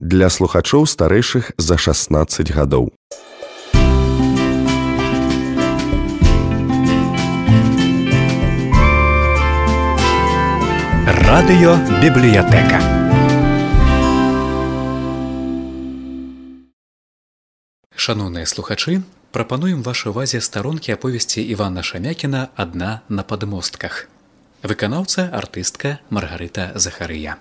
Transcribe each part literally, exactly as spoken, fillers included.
для слухачоў старэйшых за шаснаццаць гадоў. Радыёбібліятэка. Шаноўныя слухачы, прапануем вашай увазе старонкі аповесці Івана Шамякіна «Адна на падмостках». Выканаўца, артыстка Маргарыта Захарыя.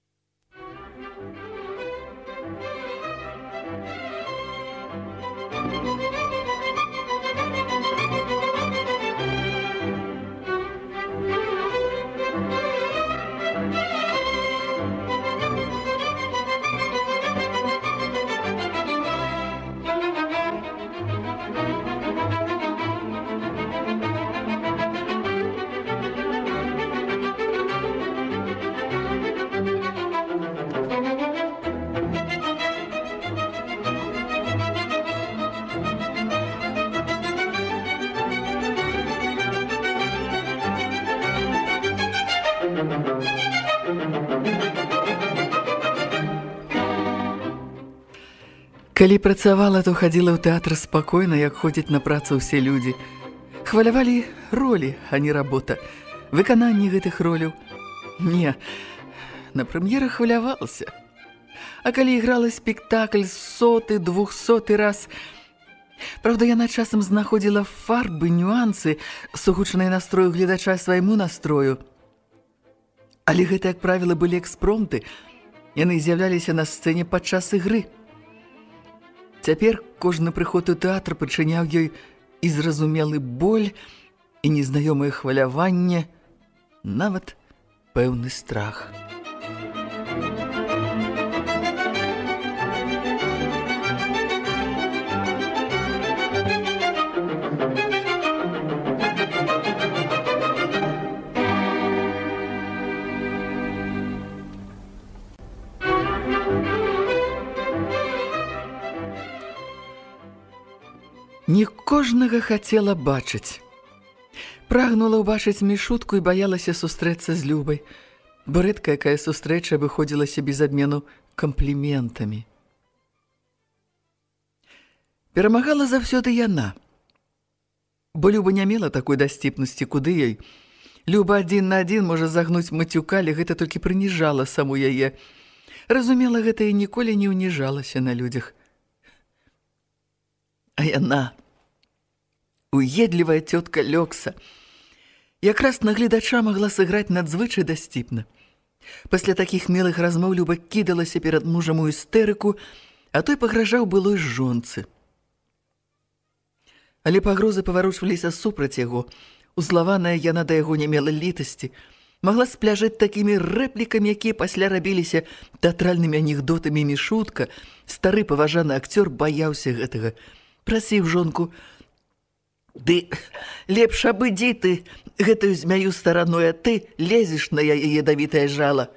Калі працавала, то хадзіла ў тэатр спакойна, як ходзяць на працу ўсе людзі. Хвалявалі ролі, а не работа. Выкананне гэтых роляў. Не, на прэм'ерах хвалявалася. А калі іграла спектакль соты, двухсоты раз... Правда, яна часам знаходзіла фарбы, нюансы, сугучныя настрою гледача свайму настрою. Але гэта, як правіла, былі экспромты. Яны з'яўляліся на сцэне падчас ігры. Цяпер кожны прыход у тэатр прычыняў ёй і зразумелы боль, і незнаёмае хваляванне, нават пэўны страх. Не кожнага хацела бачыць. Прагнула ўбачыць Мішутку і баялася сустрэцца з Любай, бо рэдка якая сустрэча абыходзілася без абмену кампліментамі. Перамагала заўсёды яна, бо Люба не мела такой дасціпнасці, куды ёй. Люба адзін на адзін можа загнуць матюка, але гэта толькі прыніжала саму яе. Разумела гэта і ніколі не ўніжалася на людзях. А яна, уедлівая цётка Лёкса, якраз на гледача магла сыграць надзвычай дасціпна. Пасля такіх мілых размоў Люба кідалася перад мужам у істэрыку, а той пагражаў былой жонцы. Але пагрозы паварушваліся супраць яго. Узлаваная яна да яго не мела літасці, магла спляжаць такімі рэплікамі, якія пасля рабіліся тэатральнымі анекдотамі. Мішутка, стары паважаны акцёр, баяўся гэтага. Прасіў жонку: «Ды лепш абыдзі ты гэтую змяю стараной, а ты лезеш на яе ядавітае жала».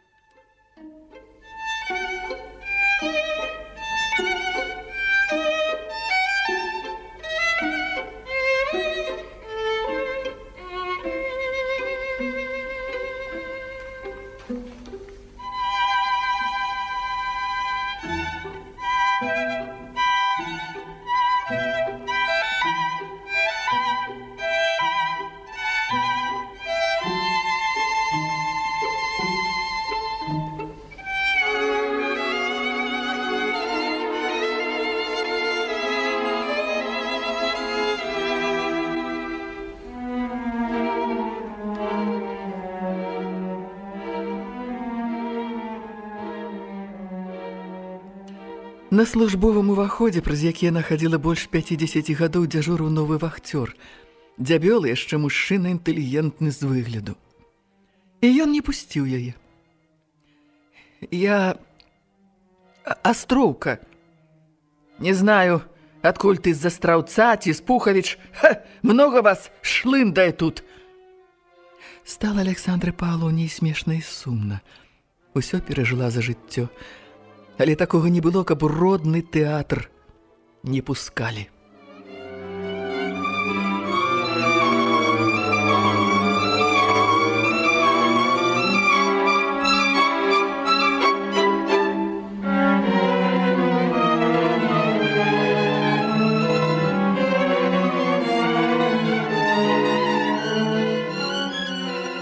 На службовым уваходзе, праз які яна хадзіла больш пяцідзесяці гадоў, дзяжурыў новы вахцёр. Дзябёлы, яшчэ мужчына інтэлігентны з выгляду. І ён не пусціў яе. «Я... Астроўка. Не знаю, адкуль ты з-за Страўца ці з Пухавіч. Ха! Много вас шлындае тут!» Стала Александры Павловне смешна і сумна. Усё перажыла за жыццё. Але такога не было, каб родны тэатр не пускалі.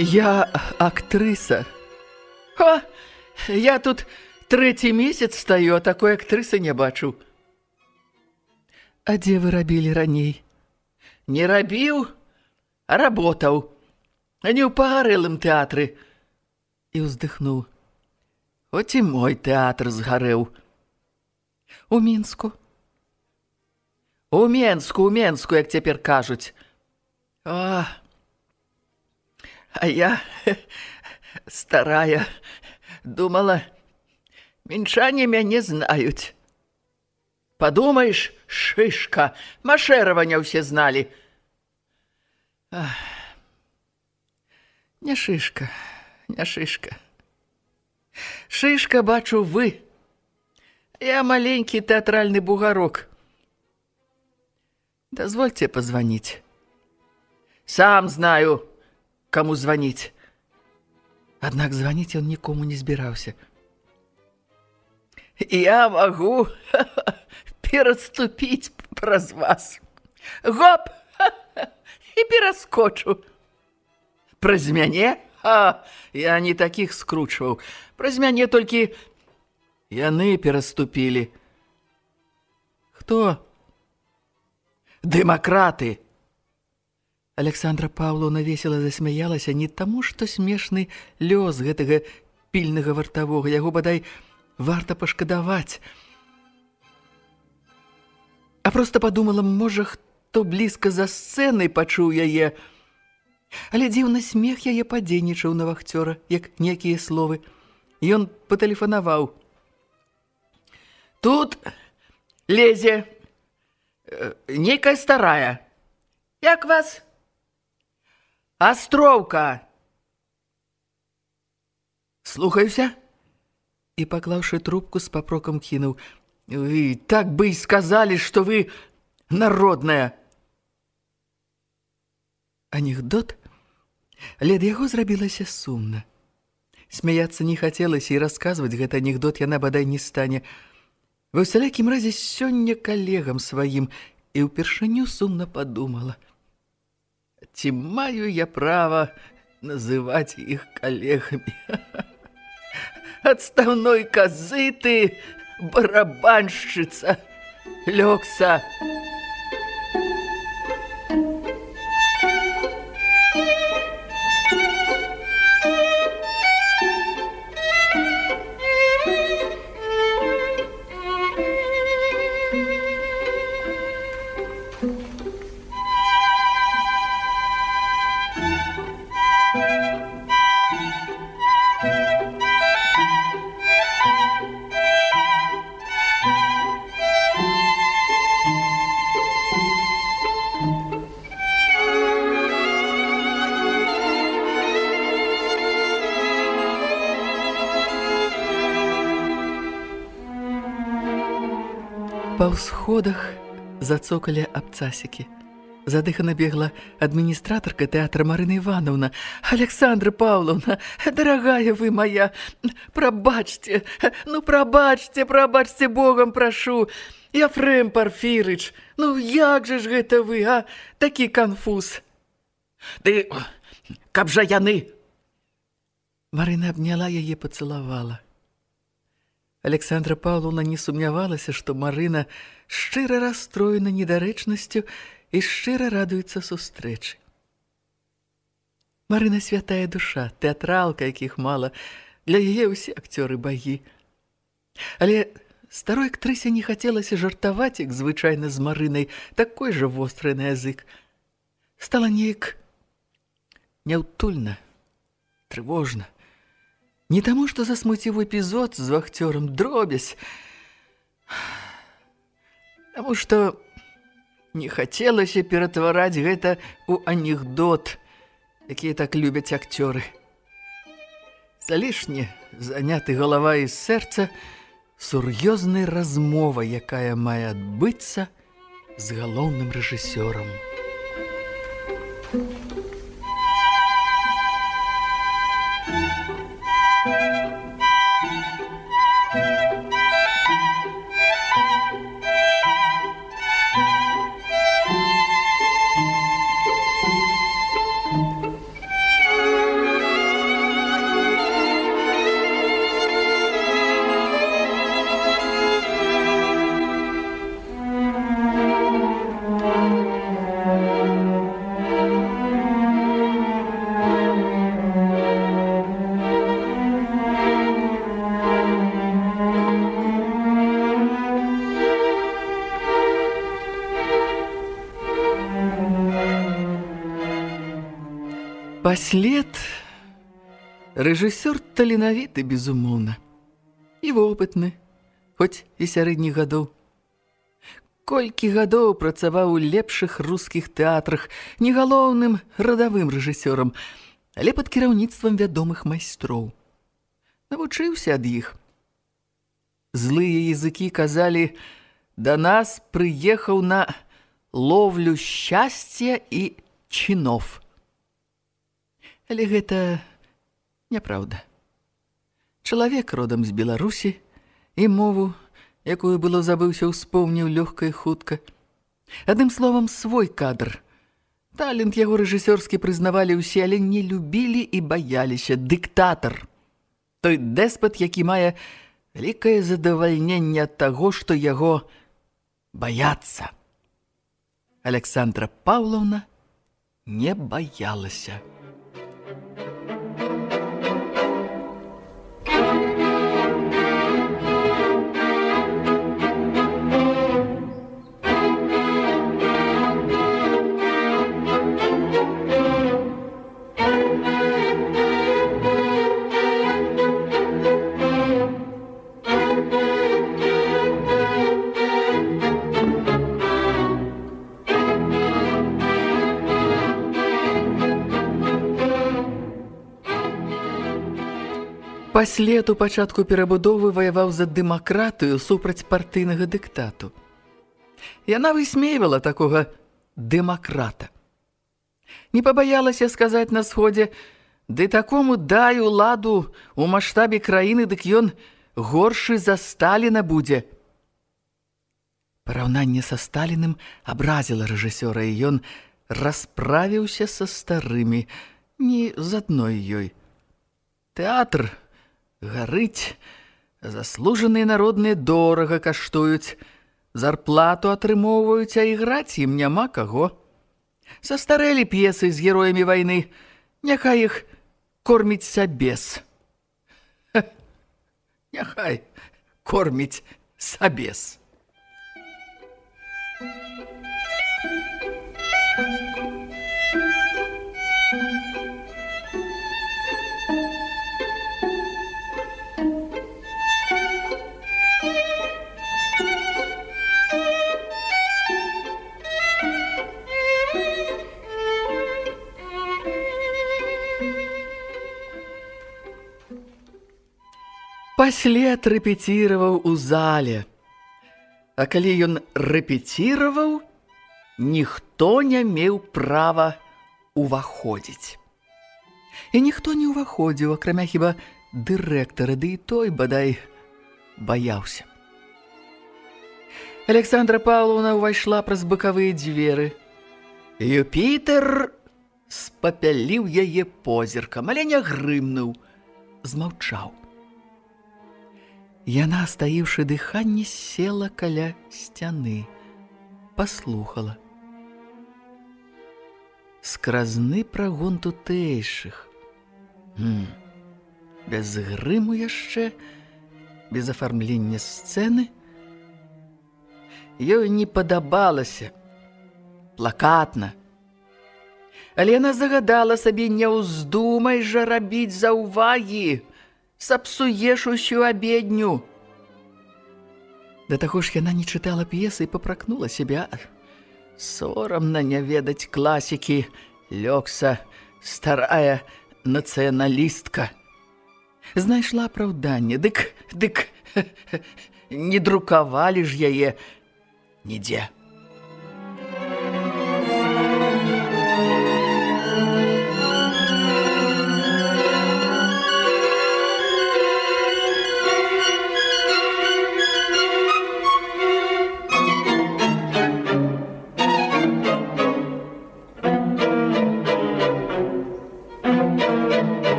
Я актрыса. О, я тут трэці месяц стаю, а такой актрысы не бачу. А дзе вы рабілі раней? Не рабіў, а работаў. А не ў пагарэлым тэатры. І ўздыхнуў. Хоць і мой тэатр згарэў. У Мінску. У Менску, у Менску, як цяпер кажуць. А, а я старая думала, мінчане мяне знаюць. Подумаешь, шишка, Машерова не ўсе зналі. Ах, не шишка, не шишка. Шишка, бачу, вы. Я маленький театральный бугорок. Дозвольте позвонить. Сам знаю, кому звонить. Однако звонить он никому не збирался. Я могу переступить праз вас. Гоп! И перескочу. Праз мяне? А, я не таких скручивал. Праз мяне только яны переступили. Кто? Демократы. Александра Павловна весело засмяялася не таму, што смешны лёс гэтага пільнага вартавога. Яго, бадай, варта пашкадаваць. А проста подумала, можа, хто блізка за сцэнай пачуў яе. Але дзіўны смех яе падзейнічаў на вахцёра, як некія словы. Ён патэлефанаваў. Тут лезе э, нейкая старая. Як вас? Астроўка. Слухаюся. І, паклаўшы трубку, з папрокам кінуў. Вы так бы и сказали, что вы народная. Анекдот? Але ад яго зрабілася сумна. Смяяцца не хацелася, і расказваць гэты анекдот яна бадай не стане. Ва ўсялякім разе сёння калегам сваім і ўпершыню сумна падумала. Ці маю я права называць іх калегамі? Отставной козы ты, барабанщица, Лёкса. Па ўсходах зацокалі абцасікі. Задыхана бегла адміністратарка тэатра Марына Івановна. Александра Павловна, дарагая вы моя, прабачце, ну прабачце, прабачце Богом прашу. Ефрем Парфірыч, ну як же ж гэта вы, а? Такі канфуз. Ды, каб жа яны. Марына абняла яе, пацалавала. Александра Павловна не сумнявалася, што Марына шчыра расстроена недарэчнасцю і шчыра радуецца сустрэчы. Марына святая душа, тэатралка, якіх мала, для яе ўсе акцёры багі. Але старой актрысе не хацелася жартаваць, як звычайна з Марынай, такой жа востры на язык. Стала неяк няўтульна, трывожна. Не таму, што засмуціў эпізод з вахцёрам, дробязь, таму што не хацелася ператвараць гэта ў анекдот, якія так любяць акцёры. Залішне заняты галава і сэрца сур'ёзнай размовай, якая мае адбыцца з галоўным рэжысёрам. Паслед рэжысёр таленавіты, безумоўна, і вопытны, хоць і сярэдніх гадоў. Колькі гадоў працаваў у лепшых рускіх тэатрах, не галоўным радавым рэжысёрам, але пад кіраўніцтвам вядомых майстроў. Навучыўся ад іх. Злыя языкі казалі, да нас прыехаў на ловлю шчасця і чынов. Але гэта няпраўда. Чалавек родам з Беларусі і мову, якую было забыўся, успомніў лёгка і хутка. Адным словам, свой кадр. Талент яго рэжысёрскі прызнавалі ўсе, але не любілі і баяліся. Дыктатар. Той дэспат, які мае вялікае задавальненне ад таго, што яго баяцца. Александра Паўлаўна не баялася. Паслед у пачатку перабудовы ваяваў за дэмакратыю супраць партыйнага дыктату. Яна высмейвала такога дэмакрата. Не пабаялася сказаць на сходзе, ды такому дай уладу у маштабе краіны, дык ён горшы за Сталіна будзе. Параўнанне са Сталіным абразіла рэжысёра, і ён расправіўся са старымі, не з адной ёй. Тэатр гарыць, заслужаныя народныя дорага каштуюць, зарплату атрымоўваюць, а іграць ім няма каго. Састарэлі п'есы з героямі вайны, няхай іх корміць сабес. Ха, няхай корміць сабес. Паслед рэпеціраваў у зале. А калі ён рэпеціраваў, ніхто не меў права уваходзіць. І ніхто не ўваходзіў, акрамя хіба дырэктара, ды і той, бадай, баяўся. Александра Паўлаўна ўвайшла праз бакавыя дзверы. Юпітер спапяліў яе позіркам, але не грымнуў, змаўчаў. Яна, стаіўшы дыханне, села каля сцяны, паслухала. Скразны прагон тутэйшых. М, без грыму яшчэ, без афармлення сцэны. Ёй не падабалася, плакатна. Але яна загадала сабе, не ўздумай жа рабіць заўвагі, сапсуеш усю абедню. Да таго ж яна не чытала п'есы і папракнула сябе. Сорамна не ведаць класікі, лёгса, старая нацыяналістка. Знайшла апраўданне, дык, дык, не друкавалі ж яе нідзе.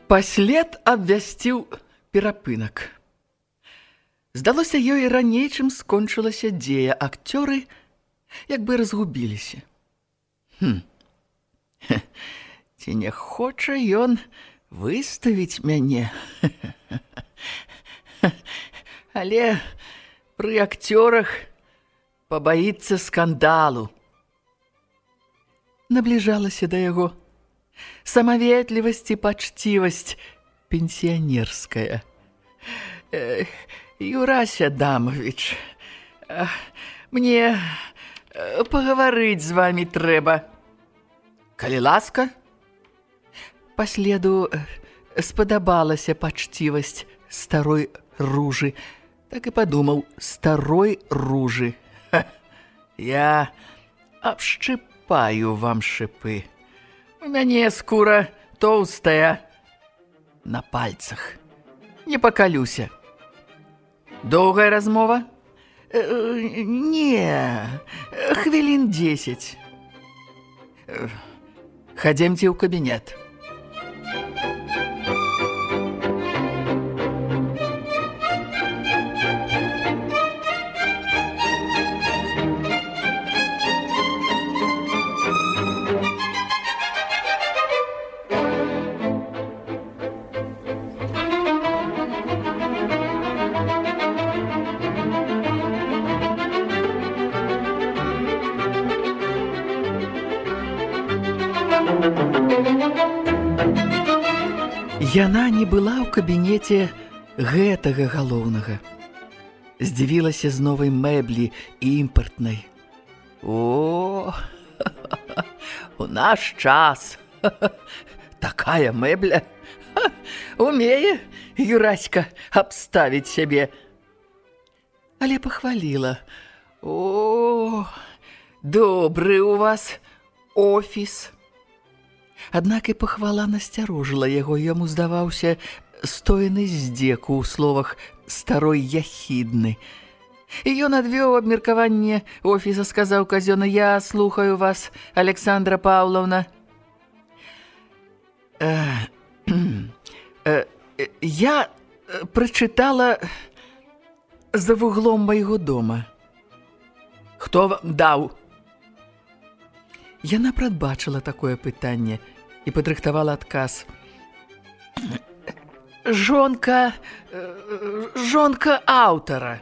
Паслед абвясціў перапынак. Здалося ёй раней, чым скончылася дзея. Акцёры як бы разгубіліся. Хм. Ці не хоча ён выставіць мяне? Але пры акцёрах пабаіцца скандалу. Набліжалася да яго самаветлівасць і пачцівасць пенсіянерская. Э, Юрась Адамович, э, мне э, пагаварыць з вамі трэба. Калі ласка? Паследу э, спадабалася пачцівасць старой ружы. Так і падумаў, старой ружы. Ха, я абшчыпаю вам шыпы. У мяне скура тоўстая на пальцах. Не пакалюся. Доўгая размова? Э, не, хвілін дзесяць. Э, хадземце ў кабінет. Яна не была ў кабінеце гэтага галоўнага. Здзівілася з новай мэблі імпартнай. О, у наш час такая мэбля умее Юраська абставіць сябе. Але пахваліла. О, добры у вас офіс. Аднак і пахвала насцярожыла яго, яму здаваўся стоены здзеку ў словах старой яхідны. І ён адвёў абмеркаванне офіса, сказаў казённа: «Я слухаю вас, Александра Павловна». Э, э, я прачытала за вуглом майго дома. Хто вам даў? Яна прадбачыла такое пытанне і падрыхтавала адказ. Жонка... жонка аўтара.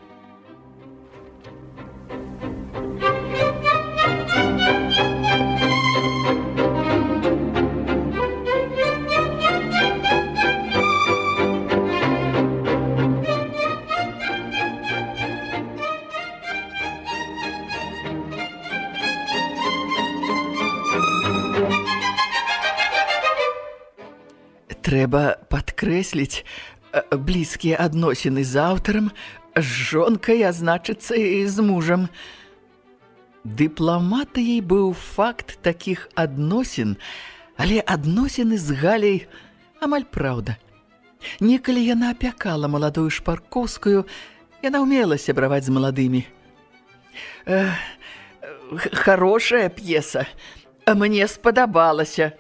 Трэба падкрэсліць блізкія адносіны з аўтарам, з жонкай, а значыцца і з мужам. Дыпламатыяй быў факт такіх адносін, але адносіны з Галяй амаль праўда. Некалі яна апякала маладую Шпаркоўскую, яна ўмела сябраваць з маладымі. Э, Харошая п'еса, а мне спадабалася.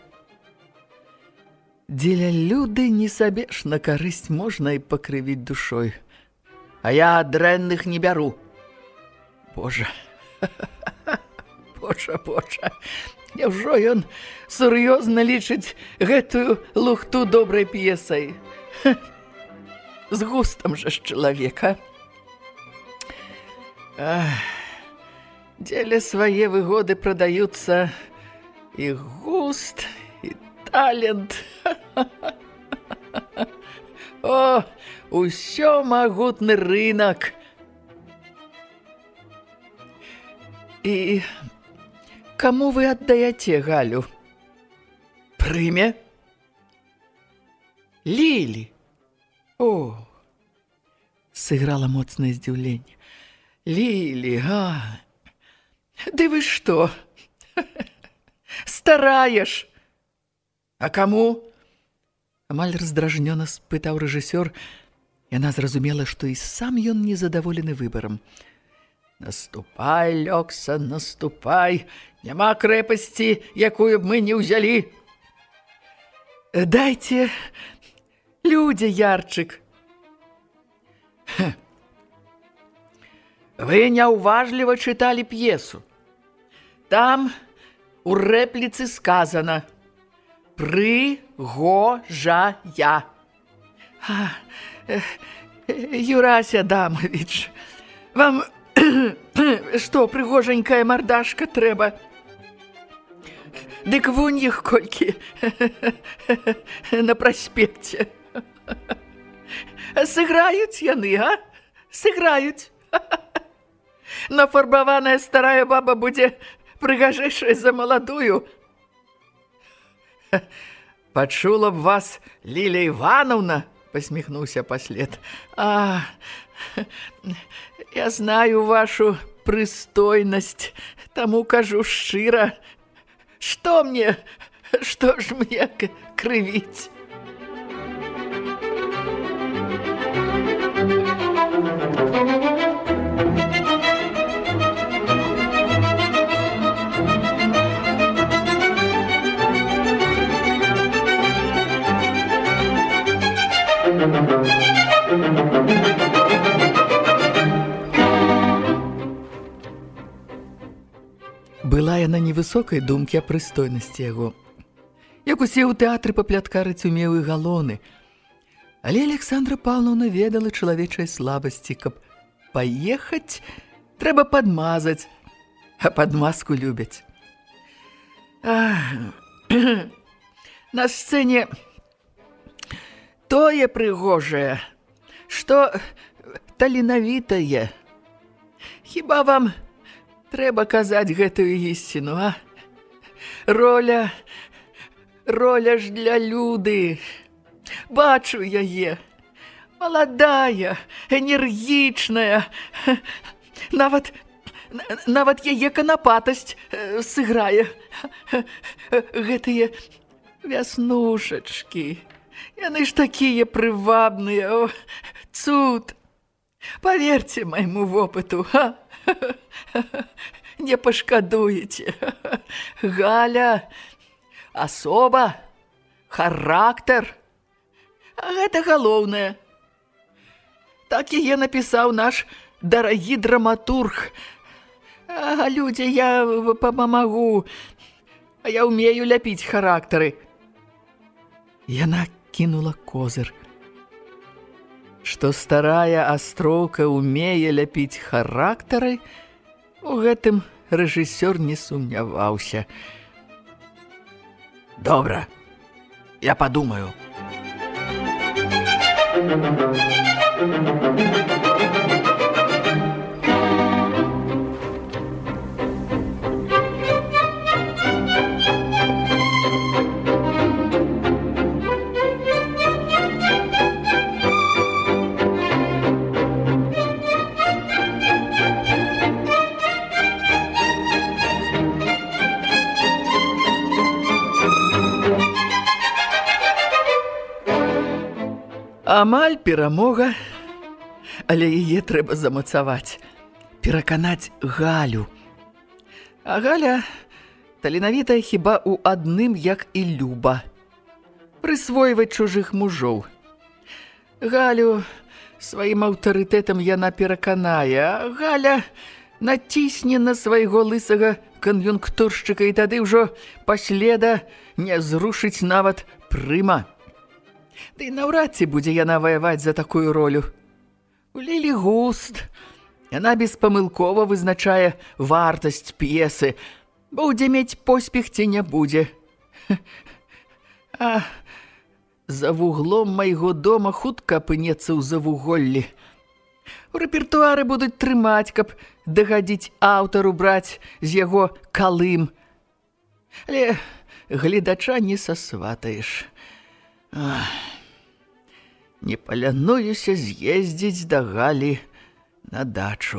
Дзеля люды не сабеш на карысць можна і пакрывіць душой. А я дрэнных не бяру. Божа, божа, божа, няўжо ён сур'ёзна лічыць гэтую лухту добрай п'есай? З густам жа ж чалавека. Дзеля свае выгоды прадаюцца і густ, і талент. О, усё магутны рынок. І каму вы аддаяце Галю? Прыме? Лілі. О, сыграла моцнае здзіўленне. Лілі, а? Ды вы што? Стараеш? А каму? Амаль раздражнёна спытаў рэжысёр. Яна зразумела, што і сам ён незадаволены выбарам. Наступай, Лёкса, наступай. Няма крэпасці, якую б мы не ўзялі. Дайце Людзі, Ярчык. Вы няўважліва чыталі п'есу. Там у рэпліцы сказана «Прыгожая». А, Юрась Адамович, вам што, прыгоженькая мардашка трэба? Дык вунь іх колькі на праспекце. Сыграюць яны, а? Сыграюць. Нафарбаваная старая баба будзе прыгажэйшая за маладую. Пачула б вас Ліля Івановна, посміхнуўся паслед. А, я знаю вашу прыстойнасць, таму кажу шчыра. Што мне, што ж мне крывіць? Была яна невысокай думкі о прыстойнасці яго. Як усе ў тэатры папляткарыць умеў і галоны. Але Александра Павловна ведала чалавечай слабасці, каб паехаць, трэба падмазаць, а падмазку любяць. А, на сцэне тое прыгожае, што таленавітае. Хіба вам трэба казаць гэтую ісціну, а? Роля, роля ж для Люды. Бачу яе. Маладая, энергічная. Нават, нават яе канапатасць сыграе. Гэтыя вяснушачкі. Яны ж такія прывабныя. О, цуд. Паверьце майму вопыту, а? Не пашкадуеце. Галя, асоба, характар. А гэта галоўнае. Так яе напісаў наш дарагі драматург. А, людзі, я памагу. А я ўмею ляпіць характары. Яна кінула козыр. Што старая астроўка ўмее ляпіць характары, у гэтым рэжысёр не сумняваўся. Добра, я падумаю. Амаль перамога, але яе трэба замацаваць, пераканаць Галю. А Галя таленавітая хіба ў адным, як і Люба. Прысвойваць чужых мужоў. Галю сваім аўтарытэтам яна пераканае, а Галя націсне на свайго лысага кан'юнктуршчыка і тады ўжо паследа не зрушыць нават прыма. Ды наўрад ці будзе яна ваяваць за такую ролю. У Лілі густ. Яна беспамылкова вызначае вартасць п'есы. Будзе мець поспех ці не будзе. А за вуглом майго дома хутка апынецца ў завуголлі. У рэпертуары будуць трымаць, каб дагадзіць аўтару браць з яго калым. Але гледача не сасватаеш. Ах, не палянуюся з'ездзіць да Галі на дачу.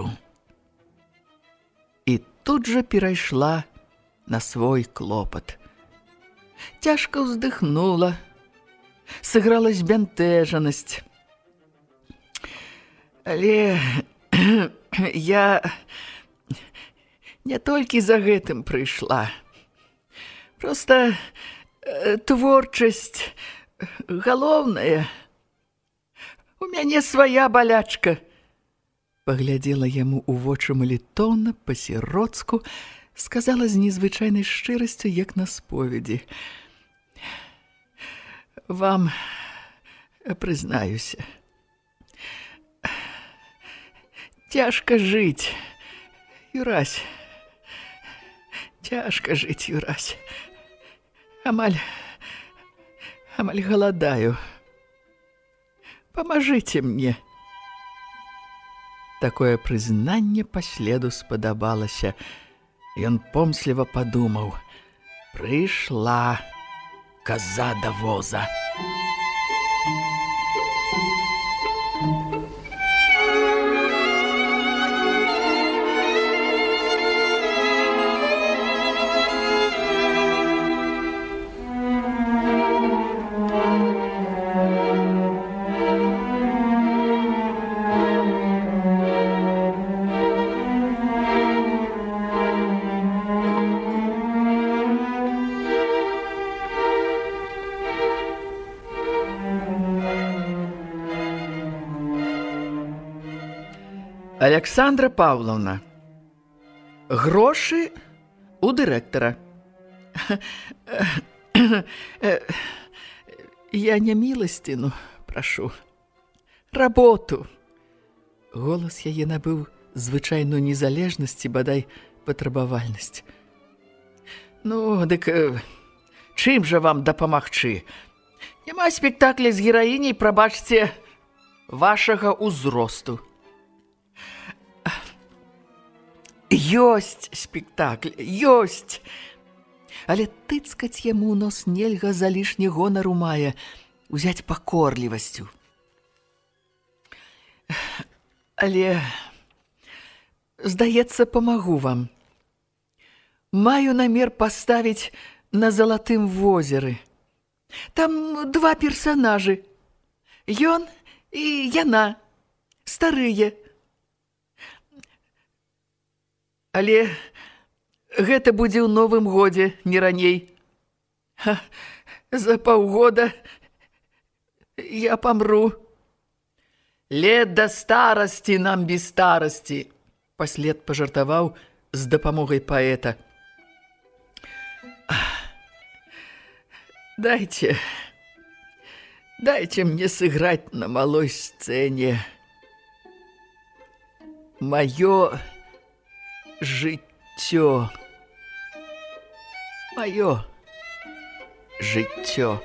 І тут жа перайшла на свой клопат. Цяжка ўздыхнула, сыграла збянтэжанасць. Але я не толькі за гэтым прыйшла. Проста творчасць галоўнае У мяне свая балячка. Паглядзела яму ў вочы малітоўна, па-сіроцку, сказала з незвычайнай шчырасцю, як на споведзі. Вам прызнаюся. Цяжка жыць, Юрась. Цяжка жыць, Юрась. Амаль, амаль галадаю. Памажыце мне. Такое прызнанне паследу спадабалася. Ён помсліва падумаў: прыйшла коза да воза. Александра Павловна, грошы у дырэктара. Я не міласціну прашу. Работу. Голас яе набыў звычайную незалежнасць і бадай патрабавальнасць. Ну, дык чым жа вам дапамагчы? Няма спектакля з гераіняй, прабачце, вашага ўзросту. Ёсць спектакль, ёсць. Але тыцкаць яму ў нос нельга, за лішні гонару мае, узяць пакорлівасцю. Але, здаецца, памагу вам. Маю намер паставіць на Залатым возеры. Там два персанажы. Ён і яна, старыя. Але гэта будзе ў Новым годзе, не раней. Ха, за паўгода я памру. Лет да старасці нам без старасці, паслед пажартаваў з дапамогай паэта. Дайце, дайце мне сыграць на малой сцэне. Маё жыццё. Маё жыццё.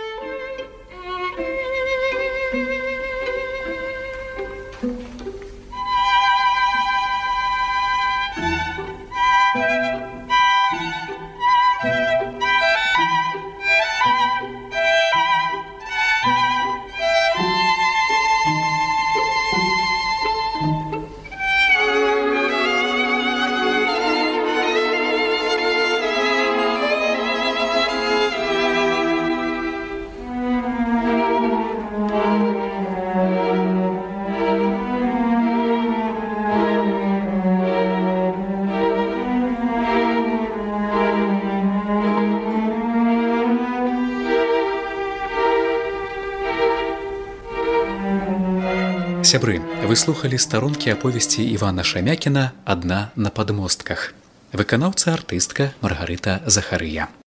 Сябры, вы слухалі старонкі аповесці Івана Шамякіна «Адна на падмостках». Выканаўца артыстка Маргарыта Захарыя.